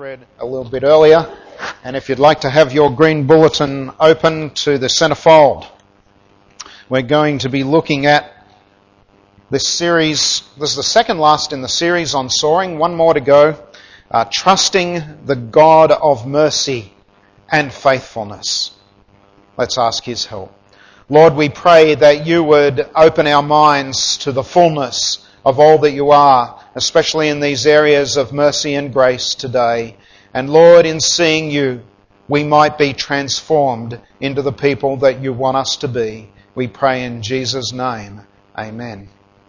Read a little bit earlier, and if you'd like to have your green bulletin open to the centerfold, we're going to be looking at this series. This is the second last in the series on soaring, one more to go, trusting the God of mercy and faithfulness. Let's ask His help. Lord, we pray that you would open our minds to the fullness of all that you are, especially in these areas of mercy and grace today. And Lord, in seeing you, we might be transformed into the people that you want us to be. We pray in Jesus' name. Amen.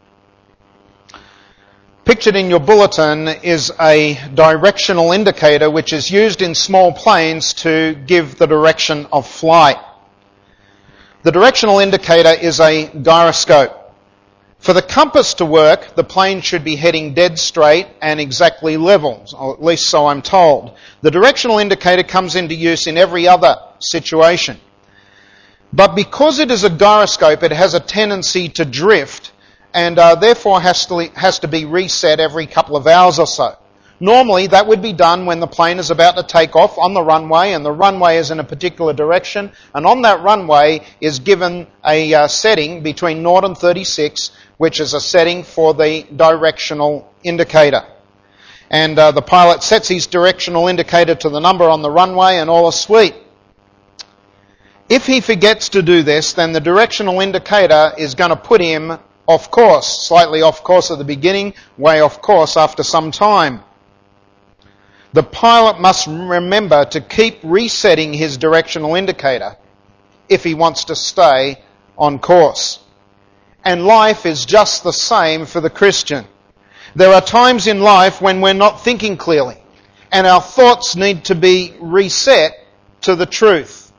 Pictured in your bulletin is a directional indicator which is used in small planes to give the direction of flight. The directional indicator is a gyroscope. For the compass to work, the plane should be heading dead straight and exactly level, or at least so I'm told. The directional indicator comes into use in every other situation. But because it is a gyroscope, it has a tendency to drift and therefore has to be reset every couple of hours or so. Normally, that would be done when the plane is about to take off on the runway, and the runway is in a particular direction, and on that runway is given a setting between 0 and 36, which is a setting for the directional indicator. And the pilot sets his directional indicator to the number on the runway, and all is sweet. If he forgets to do this, then the directional indicator is going to put him off course, slightly off course at the beginning, way off course after some time. The pilot must remember to keep resetting his directional indicator if he wants to stay on course. And life is just the same for the Christian. There are times in life when we're not thinking clearly, and our thoughts need to be reset to the truth.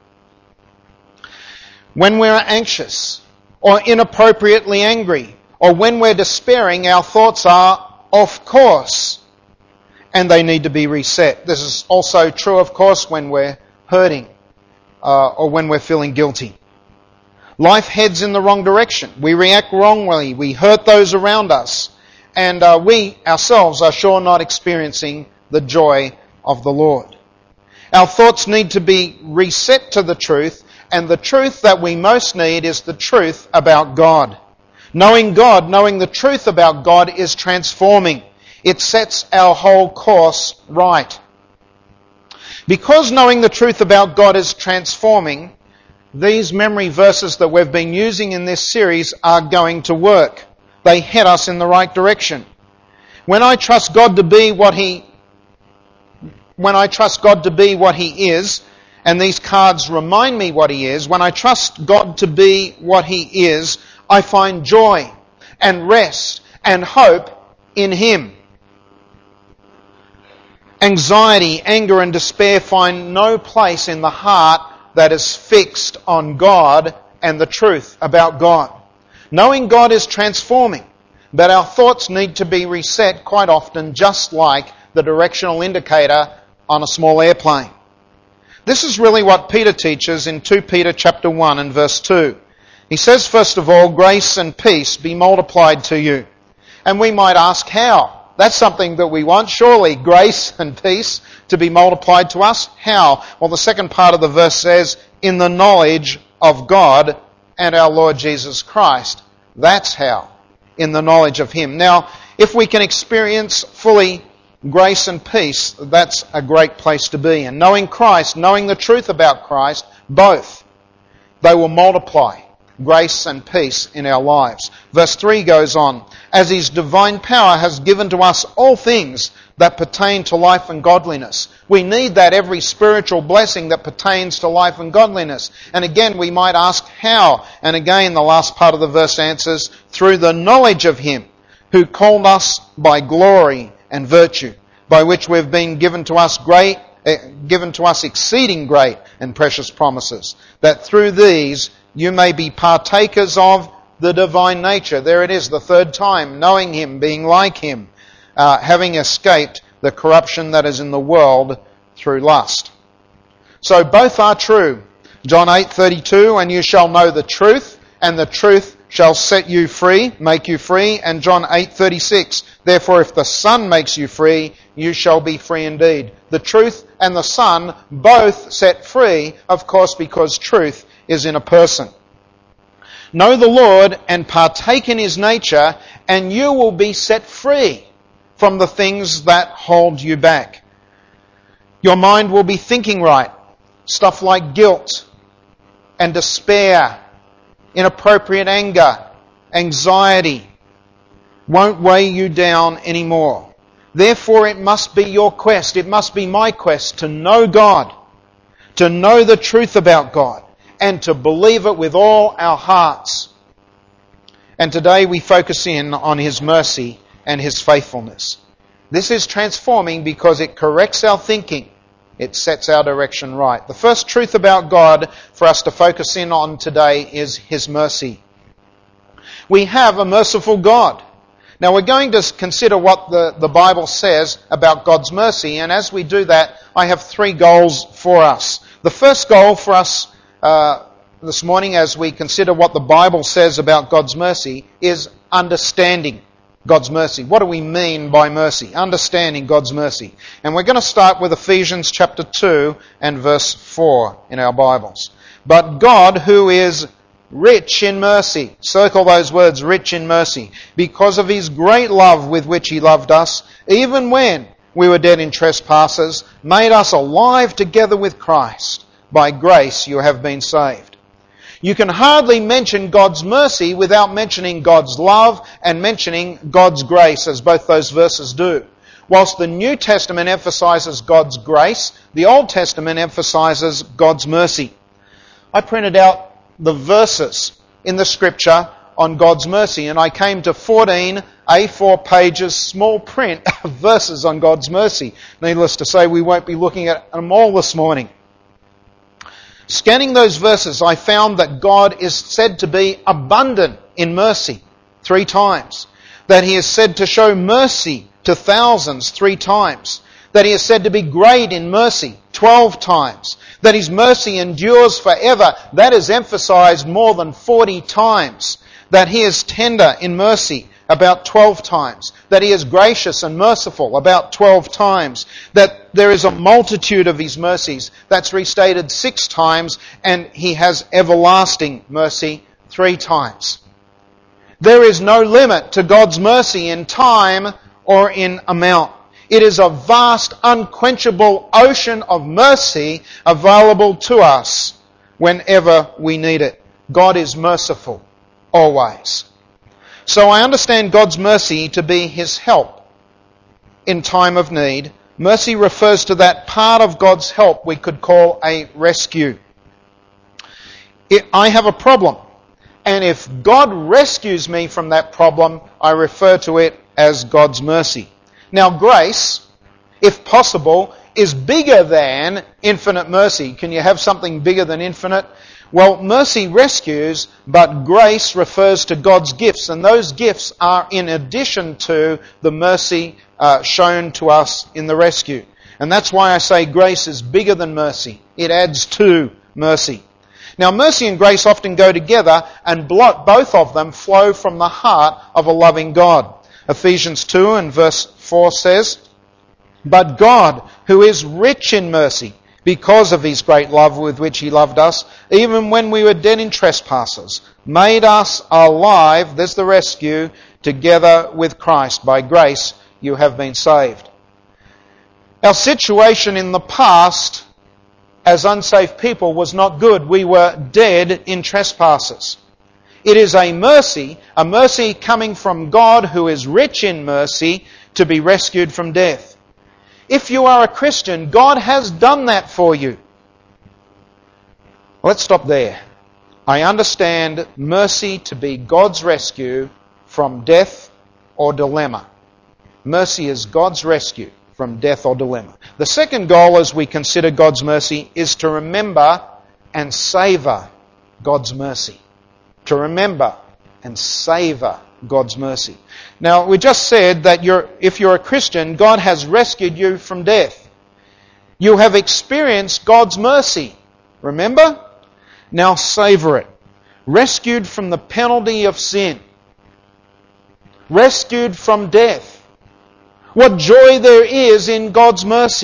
When we're anxious, or inappropriately angry, or when we're despairing, our thoughts are off course, and they need to be reset. This is also true, of course, when we're hurting or when we're feeling guilty. Life heads in the wrong direction. We react wrongly. We hurt those around us. And we ourselves are sure not experiencing the joy of the Lord. Our thoughts need to be reset to the truth, and the truth that we most need is the truth about God. Knowing God, knowing the truth about God is transforming. It sets our whole course right. Because knowing the truth about God is transforming, these memory verses that we've been using in this series are going to work. They head us in the right direction. When I trust God to be what He is, and these cards remind me what He is, when I trust God to be what He is, I find joy and rest and hope in Him. Anxiety, anger and despair find no place in the heart that is fixed on God and the truth about God. Knowing God is transforming, but our thoughts need to be reset quite often, just like the directional indicator on a small airplane. This is really what Peter teaches in 2 Peter chapter 1 and verse 2. He says, first of all, grace and peace be multiplied to you. And we might ask, how? That's something that we want, surely, grace and peace to be multiplied to us. How? Well, the second part of the verse says, in the knowledge of God and our Lord Jesus Christ. That's how, in the knowledge of Him. Now, if we can experience fully grace and peace, that's a great place to be. And knowing Christ, knowing the truth about Christ, both, they will multiply grace and peace in our lives. Verse 3 goes on, as His divine power has given to us all things that pertain to life and godliness. We need that every spiritual blessing that pertains to life and godliness. And again, we might ask how? And again, the last part of the verse answers, through the knowledge of Him who called us by glory and virtue, by which we've been given to us exceeding great and precious promises, that through these you may be partakers of the divine nature. There it is, the third time, knowing Him, being like Him, having escaped the corruption that is in the world through lust. So both are true. John 8:32, and you shall know the truth, and the truth shall set you free, make you free. And John 8:36, therefore if the Son makes you free, you shall be free indeed. the truth and the Son, both set free, of course, because truth is in a person. Know the Lord and partake in His nature, and you will be set free from the things that hold you back. Your mind will be thinking right. Stuff like guilt and despair, inappropriate anger, anxiety won't weigh you down anymore. Therefore, it must be your quest, it must be my quest to know God, to know the truth about God, and to believe it with all our hearts. And today we focus in on His mercy and His faithfulness. This is transforming because it corrects our thinking. It sets our direction right. The first truth about God for us to focus in on today is His mercy. We have a merciful God. Now we're going to consider what the Bible says about God's mercy, and as we do that, I have three goals for us. The first goal for us this morning, as we consider what the Bible says about God's mercy, is understanding God's mercy. What do we mean by mercy? Understanding God's mercy. And we're going to start with Ephesians chapter 2 and verse 4 in our Bibles. But God, who is rich in mercy, circle those words, rich in mercy, because of His great love with which He loved us, even when we were dead in trespasses, made us alive together with Christ. By grace you have been saved. You can hardly mention God's mercy without mentioning God's love and mentioning God's grace, as both those verses do. Whilst the New Testament emphasises God's grace, the Old Testament emphasises God's mercy. I printed out the verses in the Scripture on God's mercy, and I came to 14 A4 pages, small print of verses on God's mercy. Needless to say, we won't be looking at them all this morning. Scanning those verses, I found that God is said to be abundant in mercy 3 times. That He is said to show mercy to thousands 3 times. That He is said to be great in mercy 12 times. That His mercy endures forever. That is emphasized more than 40 times. That He is tender in mercy about 12 times. That He is gracious and merciful about 12 times. That there is a multitude of His mercies. That's restated 6 times. And He has everlasting mercy 3 times. There is no limit to God's mercy in time or in amount. It is a vast, unquenchable ocean of mercy available to us whenever we need it. God is merciful, always. So I understand God's mercy to be His help in time of need. Mercy refers to that part of God's help we could call a rescue. I have a problem, and if God rescues me from that problem, I refer to it as God's mercy. Now, grace, if possible, is bigger than infinite mercy. Can you have something bigger than infinite? Well, mercy rescues, but grace refers to God's gifts, and those gifts are in addition to the mercy shown to us in the rescue. And that's why I say grace is bigger than mercy. It adds to mercy. Now, mercy and grace often go together, and both of them flow from the heart of a loving God. Ephesians 2 and verse 4 says, But God, who is rich in mercy, because of His great love with which He loved us, even when we were dead in trespasses, made us alive, there's the rescue, together with Christ. By grace you have been saved. Our situation in the past as unsaved people was not good. We were dead in trespasses. It is a mercy coming from God who is rich in mercy to be rescued from death. If you are a Christian, God has done that for you. Let's stop there. I understand mercy to be God's rescue from death or dilemma. Mercy is God's rescue from death or dilemma. The second goal as we consider God's mercy is to remember and savour God's mercy. To remember and savour God's mercy. Now, we just said that if you're a Christian, God has rescued you from death. You have experienced God's mercy. Remember? Now savour it. Rescued from the penalty of sin. Rescued from death. What joy there is in God's mercy.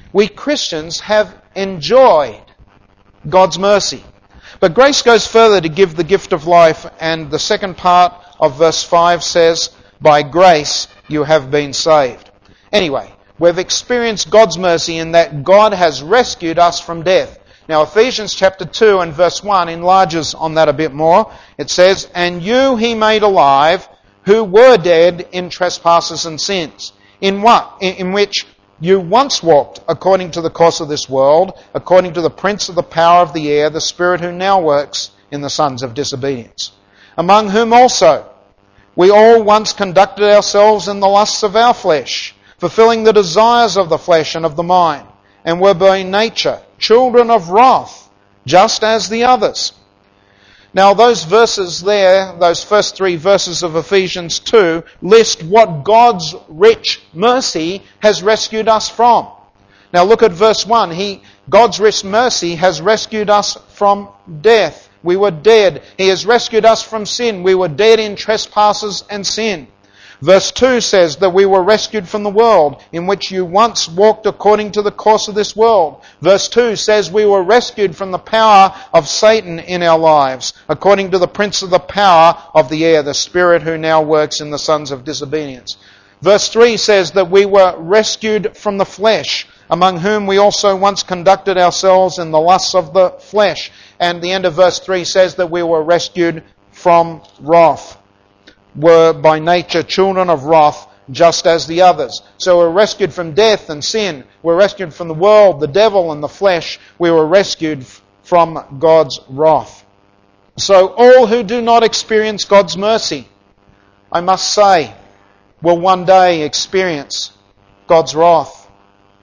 We Christians have enjoyed God's mercy. But grace goes further to give the gift of life, and the second part of verse 5 says, by grace you have been saved. Anyway, we've experienced God's mercy in that God has rescued us from death. Now Ephesians chapter 2 and verse 1 enlarges on that a bit more. It says, and you he made alive who were dead in trespasses and sins. In which you once walked according to the course of this world, according to the prince of the power of the air, the spirit who now works in the sons of disobedience. Among whom also we all once conducted ourselves in the lusts of our flesh, fulfilling the desires of the flesh and of the mind, and were by nature children of wrath, just as the others. Now those verses there, those first 3 verses of Ephesians 2, list what God's rich mercy has rescued us from. Now look at verse 1. God's rich mercy has rescued us from death. We were dead. He has rescued us from sin. We were dead in trespasses and sin. Verse 2 says that we were rescued from the world, in which you once walked according to the course of this world. Verse 2 says we were rescued from the power of Satan in our lives, according to the prince of the power of the air, the spirit who now works in the sons of disobedience. Verse 3 says that we were rescued from the flesh, among whom we also once conducted ourselves in the lusts of the flesh. And the end of verse 3 says that we were rescued from wrath. Were by nature children of wrath, just as the others. So we're rescued from death and sin. We're rescued from the world, the devil and the flesh. We were rescued from God's wrath. So all who do not experience God's mercy, I must say, will one day experience God's wrath.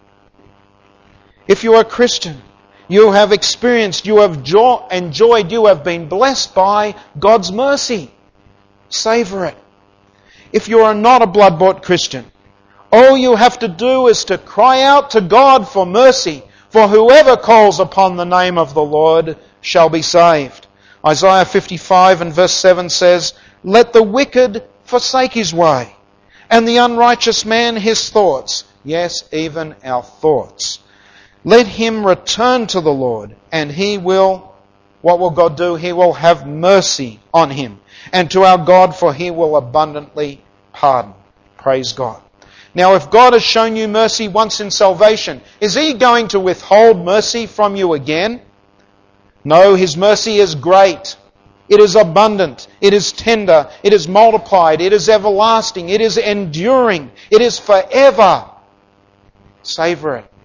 If you are a Christian, you have experienced, you have enjoyed, you have been blessed by God's mercy. Savour it. If you are not a blood-bought Christian, all you have to do is to cry out to God for mercy, for whoever calls upon the name of the Lord shall be saved. Isaiah 55 and verse 7 says, let the wicked forsake his way, and the unrighteous man his thoughts. Yes, even our thoughts. Let him return to the Lord, and He will, what will God do? He will have mercy on him. And to our God, for He will abundantly pardon. Praise God. Now, if God has shown you mercy once in salvation, is He going to withhold mercy from you again? No, His mercy is great. It is abundant. It is tender. It is multiplied. It is everlasting. It is enduring. It is forever. Savour it.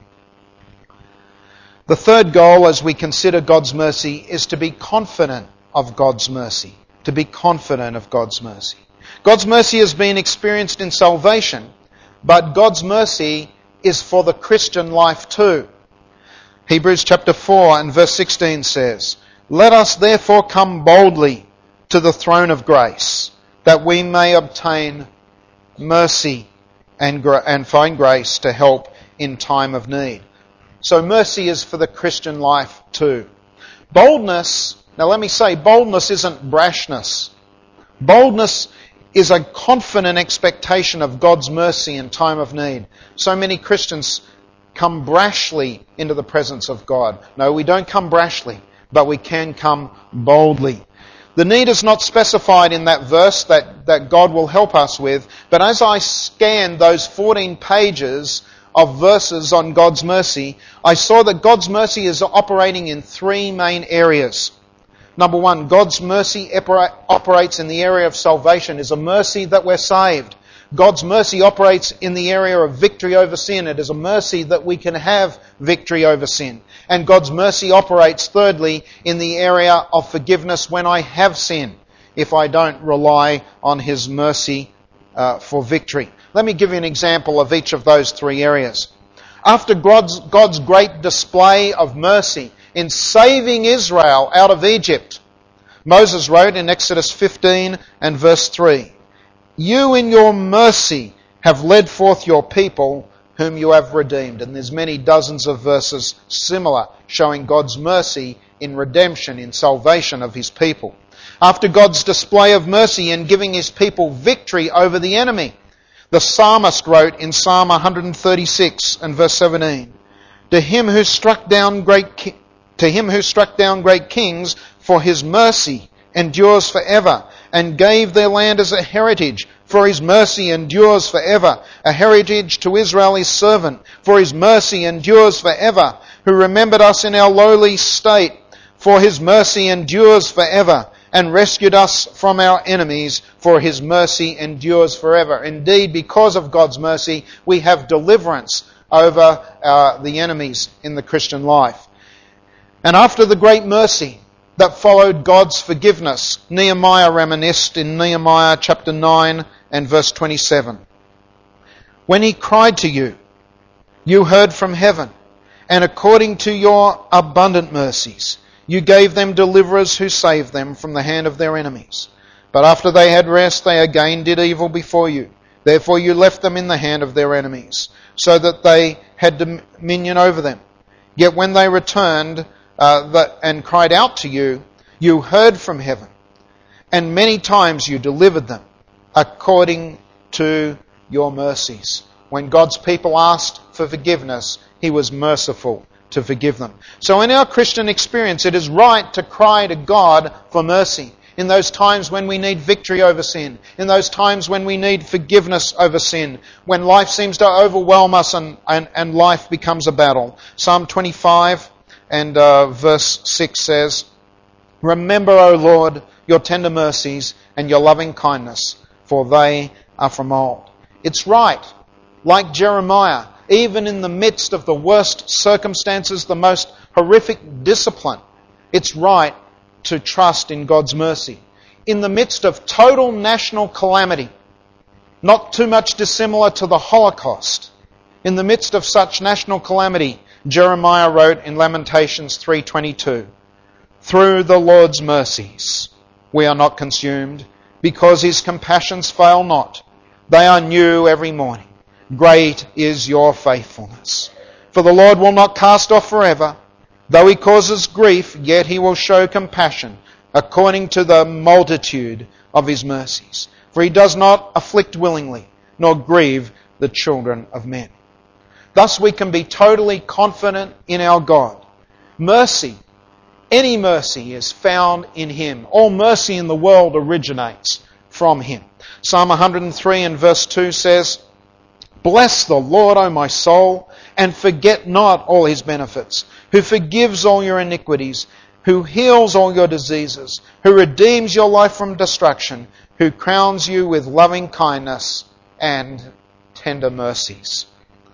The third goal as we consider God's mercy is to be confident of God's mercy. To be confident of God's mercy. God's mercy has been experienced in salvation, but God's mercy is for the Christian life too. Hebrews chapter 4 and verse 16 says, let us therefore come boldly to the throne of grace, that we may obtain mercy and find grace to help in time of need. So mercy is for the Christian life too. Boldness, now let me say, boldness isn't brashness. Boldness is a confident expectation of God's mercy in time of need. So many Christians come brashly into the presence of God. No, we don't come brashly, but we can come boldly. The need is not specified in that verse that God will help us with, but as I scanned those 14 pages of verses on God's mercy, I saw that God's mercy is operating in 3 main areas. Number 1, God's mercy operates in the area of salvation. It's a mercy that we're saved. God's mercy operates in the area of victory over sin. It is a mercy that we can have victory over sin. And God's mercy operates, thirdly, in the area of forgiveness when I have sinned, if I don't rely on His mercy for victory. Let me give you an example of each of those 3 areas. After God's great display of mercy in saving Israel out of Egypt, Moses wrote in Exodus 15 and verse 3, you in your mercy have led forth your people whom you have redeemed. And there's many dozens of verses similar showing God's mercy in redemption, in salvation of His people. After God's display of mercy in giving His people victory over the enemy, the psalmist wrote in Psalm 136 and verse 17, To him who struck down great kings, for his mercy endures forever, and gave their land as a heritage, for his mercy endures forever. A heritage to Israel his servant, for his mercy endures forever. Who remembered us in our lowly state, for his mercy endures forever, and rescued us from our enemies, for his mercy endures forever. Indeed, because of God's mercy, we have deliverance over the enemies in the Christian life. And after the great mercy that followed God's forgiveness, Nehemiah reminisced in Nehemiah chapter 9 and verse 27. When he cried to you, you heard from heaven, and according to your abundant mercies, you gave them deliverers who saved them from the hand of their enemies. But after they had rest, they again did evil before you. Therefore you left them in the hand of their enemies, so that they had dominion over them. Yet when they returned and cried out to you, you heard from heaven, and many times you delivered them according to your mercies. When God's people asked for forgiveness, he was merciful to forgive them. So in our Christian experience, it is right to cry to God for mercy. In those times when we need victory over sin, in those times when we need forgiveness over sin, when life seems to overwhelm us and life becomes a battle. Psalm 25 and verse 6 says, Remember, O Lord, your tender mercies and your loving kindness, for they are from old. It's right, like Jeremiah, even in the midst of the worst circumstances, the most horrific discipline, it's right to trust in God's mercy. In the midst of total national calamity, not too much dissimilar to the Holocaust, in the midst of such national calamity, Jeremiah wrote in Lamentations 3:22, Through the Lord's mercies we are not consumed, because his compassions fail not. They are new every morning. Great is your faithfulness. For the Lord will not cast off forever. Though he causes grief, yet he will show compassion according to the multitude of his mercies. For he does not afflict willingly, nor grieve the children of men. Thus we can be totally confident in our God. Mercy, any mercy, is found in him. All mercy in the world originates from him. Psalm 103 and verse 2 says, Bless the Lord, O my soul, and forget not all his benefits, who forgives all your iniquities, who heals all your diseases, who redeems your life from destruction, who crowns you with loving kindness and tender mercies.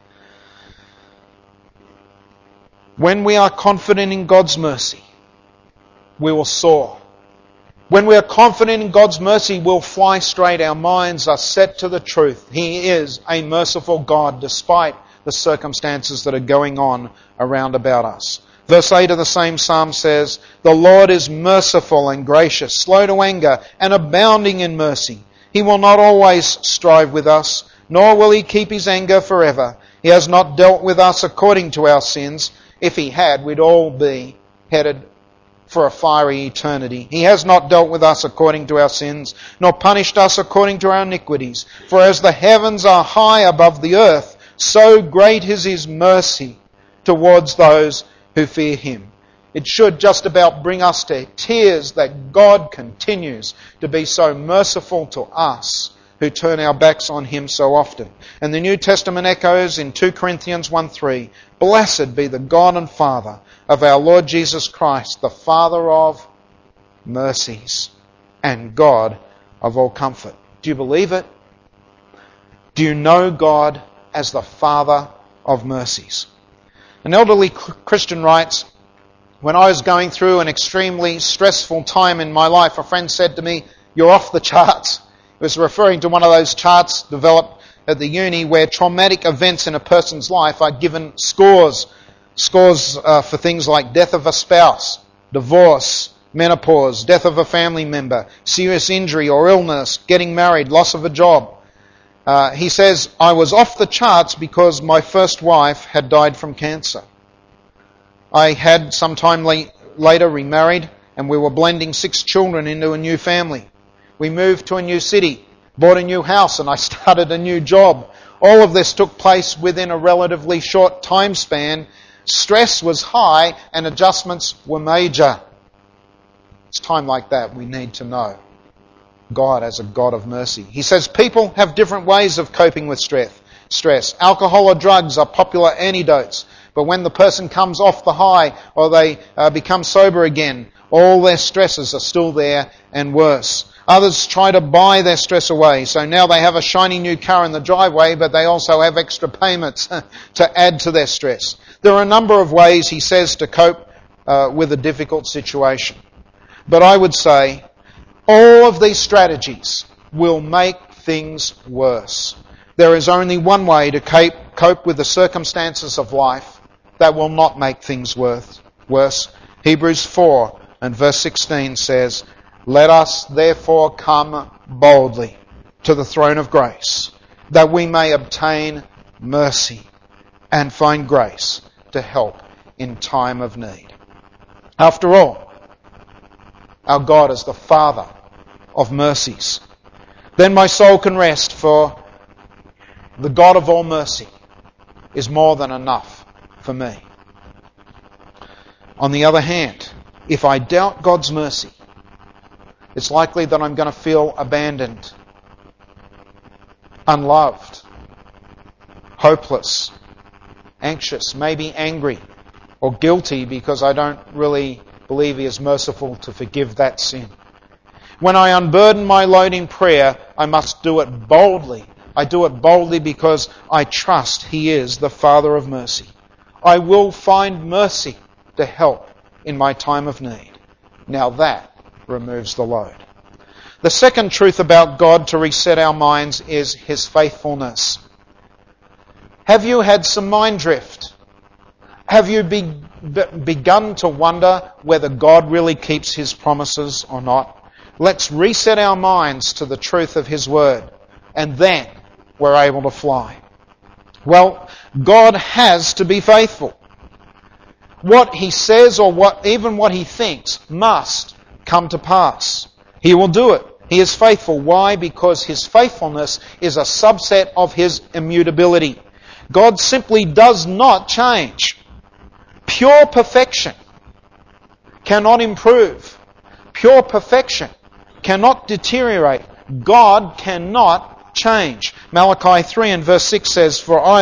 When we are confident in God's mercy, we will soar. When we are confident in God's mercy, we'll fly straight. Our minds are set to the truth. He is a merciful God despite the circumstances that are going on around about us. Verse 8 of the same psalm says, The Lord is merciful and gracious, slow to anger, and abounding in mercy. He will not always strive with us, nor will he keep his anger forever. He has not dealt with us according to our sins. If he had, we'd all be headed for a fiery eternity. He has not dealt with us according to our sins, nor punished us according to our iniquities. For as the heavens are high above the earth, so great is his mercy towards those who fear him. It should just about bring us to tears that God continues to be so merciful to us who turn our backs on him so often. And the New Testament echoes in 2 Corinthians 1:3, Blessed be the God and Father of our Lord Jesus Christ, the Father of mercies and God of all comfort. Do you believe it? Do you know God as the Father of mercies? An elderly Christian writes, When I was going through an extremely stressful time in my life, a friend said to me, You're off the charts. He was referring to one of those charts developed at the uni where traumatic events in a person's life are given scores for things like death of a spouse, divorce, menopause, death of a family member, serious injury or illness, getting married, loss of a job. He says, I was off the charts because my first wife had died from cancer. I had some time later remarried, and we were blending 6 children into a new family. We moved to a new city, bought a new house, and I started a new job. All of this took place within a relatively short time span, Stress was high and adjustments were major. It's time like that we need to know God as a God of mercy. He says people have different ways of coping with stress. Alcohol or drugs are popular antidotes, but when the person comes off the high or they become sober again, all their stresses are still there and worse. Others try to buy their stress away, so now they have a shiny new car in the driveway, but they also have extra payments to add to their stress. There are a number of ways, he says, to cope with a difficult situation. But I would say all of these strategies will make things worse. There is only one way to cope with the circumstances of life that will not make things worse. Hebrews 4 and verse 16 says, "Let us therefore come boldly to the throne of grace, that we may obtain mercy and find grace to help in time of need." After all, our God is the Father of mercies. Then my soul can rest, for the God of all mercy is more than enough for me. On the other hand, if I doubt God's mercy, it's likely that I'm going to feel abandoned, unloved, hopeless, anxious, maybe angry or guilty because I don't really believe He is merciful to forgive that sin. When I unburden my load in prayer, I must do it boldly. I do it boldly because I trust He is the Father of mercy. I will find mercy to help in my time of need. Now that removes the load. The second truth about God to reset our minds is His faithfulness. Have you had some mind drift? Have you begun to wonder whether God really keeps His promises or not? Let's reset our minds to the truth of His Word, and then we're able to fly. Well, God has to be faithful. What He says or even what He thinks must come to pass. He will do it. He is faithful. Why? Because His faithfulness is a subset of His immutability. God simply does not change. Pure perfection cannot improve. Pure perfection cannot deteriorate. God cannot change. Malachi 3 and verse 6 says, For I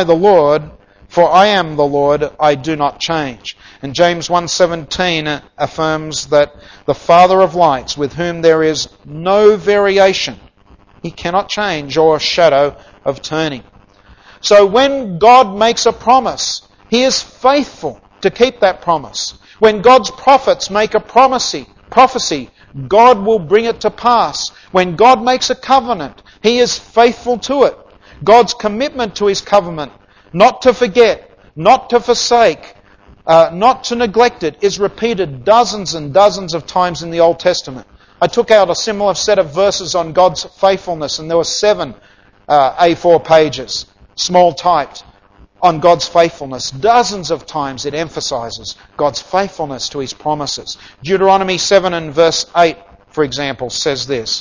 am the Lord, I do not change. And James 1:17 affirms that the Father of lights, with whom there is no variation, He cannot change or shadow of turning. So when God makes a promise, He is faithful to keep that promise. When God's prophets make a prophecy, God will bring it to pass. When God makes a covenant, He is faithful to it. God's commitment to His covenant, not to forget, not to forsake, not to neglect it, is repeated dozens and dozens of times in the Old Testament. I took out a similar set of verses on God's faithfulness, and there were 7 A4 pages, small typed, on God's faithfulness. Dozens of times it emphasizes God's faithfulness to His promises. Deuteronomy 7 and verse 8, for example, says this,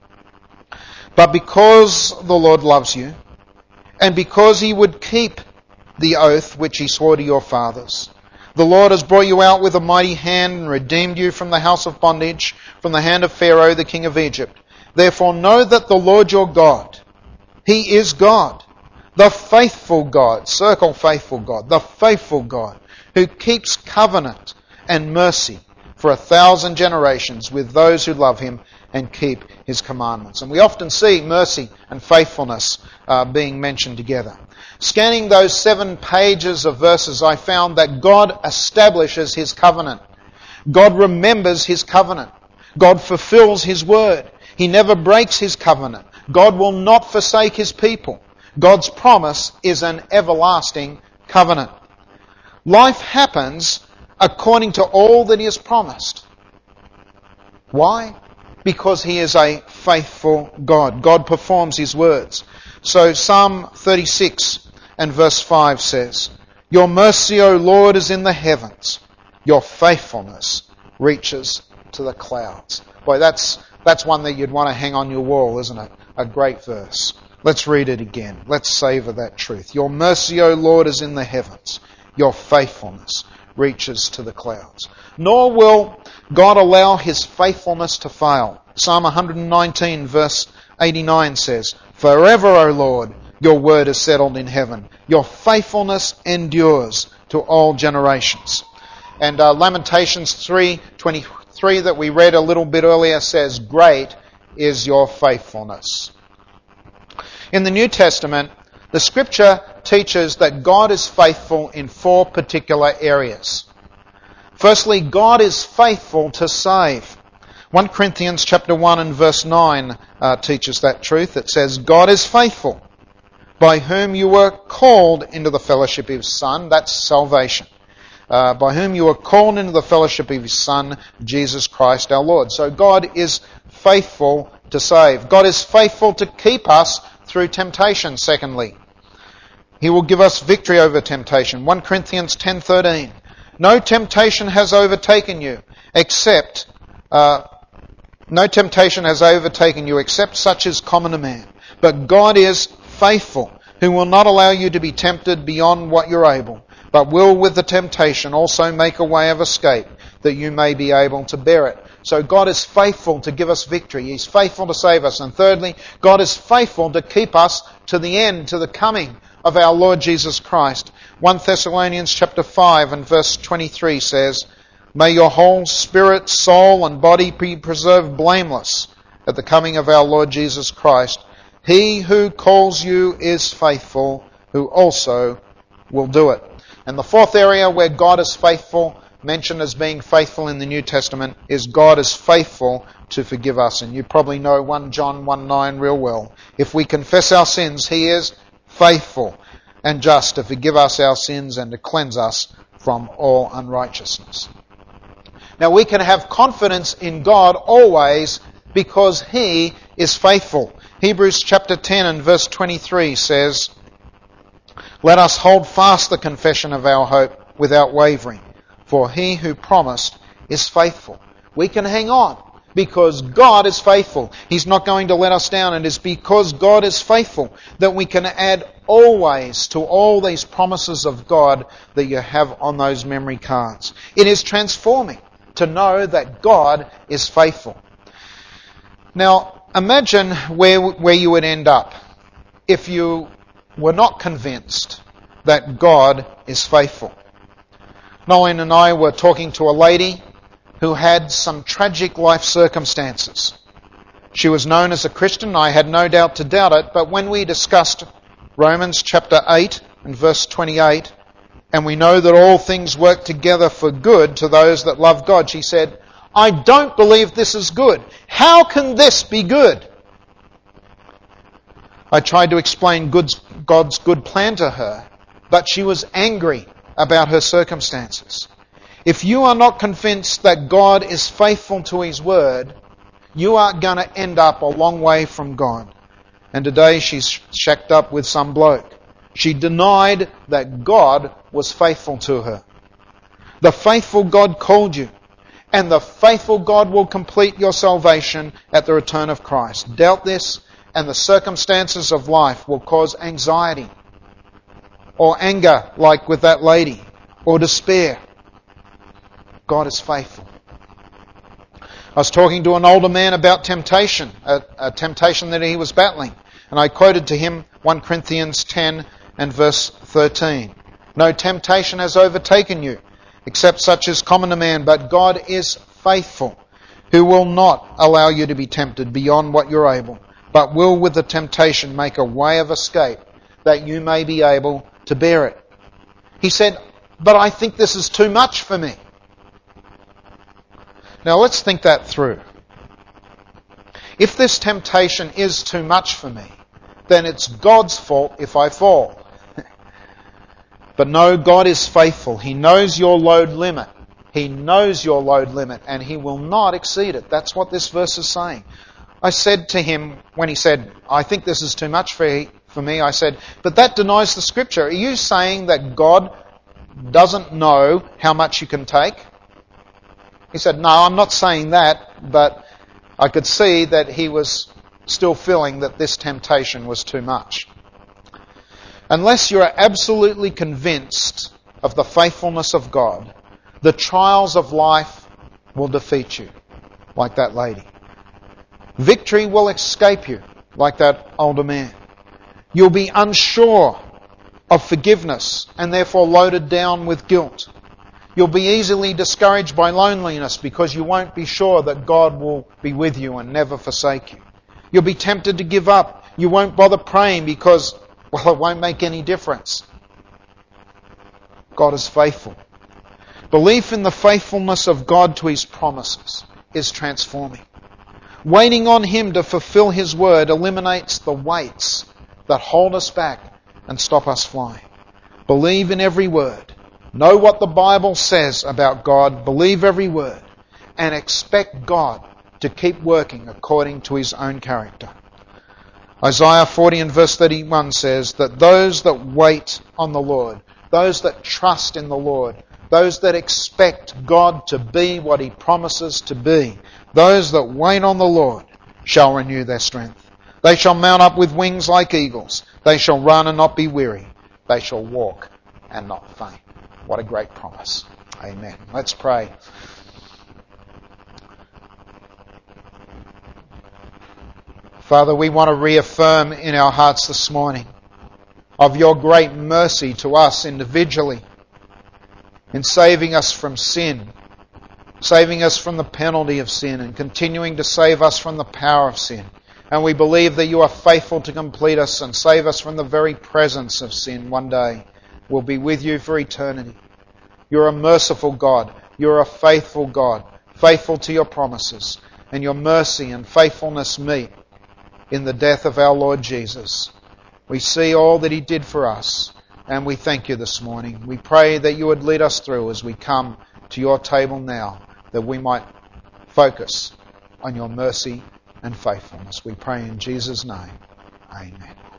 But because the Lord loves you, and because He would keep the oath which He swore to your fathers, the Lord has brought you out with a mighty hand and redeemed you from the house of bondage, from the hand of Pharaoh, the king of Egypt. Therefore know that the Lord your God, He is God, the faithful God, circle faithful God, the faithful God, who keeps covenant and mercy for 1,000 generations with those who love Him and keep His commandments. And we often see mercy and faithfulness being mentioned together. Scanning those 7 pages of verses, I found that God establishes His covenant. God remembers His covenant. God fulfills His word. He never breaks His covenant. God will not forsake His people. God's promise is an everlasting covenant. Life happens according to all that He has promised. Why? Because He is a faithful God. God performs His words. So Psalm 36 and verse 5 says, Your mercy, O Lord, is in the heavens. Your faithfulness reaches to the clouds. Boy, that's one that you'd want to hang on your wall, isn't it? A great verse. Let's read it again. Let's savour that truth. Your mercy, O Lord, is in the heavens. Your faithfulness reaches to the clouds. Nor will God allow his faithfulness to fail. Psalm 119 verse 89 says, Forever, O Lord, your word is settled in heaven. Your faithfulness endures to all generations. And Lamentations 3:23 that we read a little bit earlier says, Great is your faithfulness. In the New Testament, the Scripture teaches that God is faithful in 4 particular areas. Firstly, God is faithful to save. 1 Corinthians chapter 1 and verse 9 teaches that truth. It says, God is faithful, by whom you were called into the fellowship of His Son. That's salvation. By whom you were called into the fellowship of His Son, Jesus Christ our Lord. So God is faithful to save. God is faithful to keep us through temptation, secondly. He will give us victory over temptation. 1 Corinthians 10:13. No temptation has overtaken you except such as common to man. But God is faithful, who will not allow you to be tempted beyond what you're able, but will with the temptation also make a way of escape, that you may be able to bear it. So God is faithful to give us victory. He's faithful to save us. And thirdly, God is faithful to keep us to the end, to the coming of our Lord Jesus Christ. 1 Thessalonians chapter 5 and verse 23 says, May your whole spirit, soul and body be preserved blameless at the coming of our Lord Jesus Christ. He who calls you is faithful, who also will do it. And the fourth area where God is faithful, mentioned as being faithful in the New Testament, is God is faithful to forgive us. And you probably know 1 John 1:9 real well. If we confess our sins, He is faithful and just to forgive us our sins and to cleanse us from all unrighteousness. Now we can have confidence in God always because He is faithful. Hebrews chapter 10 and verse 23 says, Let us hold fast the confession of our hope without wavering, for He who promised is faithful. We can hang on because God is faithful. He's not going to let us down, and it's because God is faithful that we can add always to all these promises of God that you have on those memory cards. It is transforming to know that God is faithful. Now, imagine where you would end up if you were not convinced that God is faithful. Nolan and I were talking to a lady who had some tragic life circumstances. She was known as a Christian. I had no doubt to doubt it, but when we discussed Romans chapter 8 and verse 28, and we know that all things work together for good to those that love God, she said, I don't believe this is good. How can this be good? I tried to explain God's good plan to her, but she was angry about her circumstances. If you are not convinced that God is faithful to His word, you are going to end up a long way from God. And today she's shacked up with some bloke. She denied that God was faithful to her. The faithful God called you, and the faithful God will complete your salvation at the return of Christ. Doubt this, and the circumstances of life will cause anxiety or anger, like with that lady, or despair. God is faithful. I was talking to an older man about temptation, a temptation that he was battling, and I quoted to him 1 Corinthians 10 and verse 13. No temptation has overtaken you, except such as common to man, but God is faithful, who will not allow you to be tempted beyond what you're able, but will with the temptation make a way of escape, that you may be able to bear it. He said, but I think this is too much for me. Now let's think that through. If this temptation is too much for me, then it's God's fault if I fall. But no, God is faithful. He knows your load limit. He knows your load limit, and He will not exceed it. That's what this verse is saying. I said to him, when he said, I think this is too much for me, I said, but that denies the Scripture. Are you saying that God doesn't know how much you can take? He said, no, I'm not saying that, but I could see that he was still feeling that this temptation was too much. Unless you're absolutely convinced of the faithfulness of God, the trials of life will defeat you, like that lady. Victory will escape you, like that older man. You'll be unsure of forgiveness and therefore loaded down with guilt. You'll be easily discouraged by loneliness because you won't be sure that God will be with you and never forsake you. You'll be tempted to give up. You won't bother praying because, well, it won't make any difference. God is faithful. Belief in the faithfulness of God to His promises is transforming. Waiting on Him to fulfill His word eliminates the weights that hold us back and stop us flying. Believe in every word. Know what the Bible says about God. Believe every word. And expect God to keep working according to His own character. Isaiah 40 and verse 31 says that those that wait on the Lord, those that trust in the Lord, those that expect God to be what He promises to be, those that wait on the Lord shall renew their strength. They shall mount up with wings like eagles. They shall run and not be weary. They shall walk and not faint. What a great promise. Amen. Let's pray. Father, we want to reaffirm in our hearts this morning of Your great mercy to us individually in saving us from sin, saving us from the penalty of sin, and continuing to save us from the power of sin. And we believe that You are faithful to complete us and save us from the very presence of sin one day. We'll be with You for eternity. You're a merciful God. You're a faithful God, faithful to Your promises. And Your mercy and faithfulness meet in the death of our Lord Jesus. We see all that He did for us, and we thank You this morning. We pray that You would lead us through as we come to Your table now, that we might focus on Your mercy and faithfulness. We pray in Jesus' name. Amen.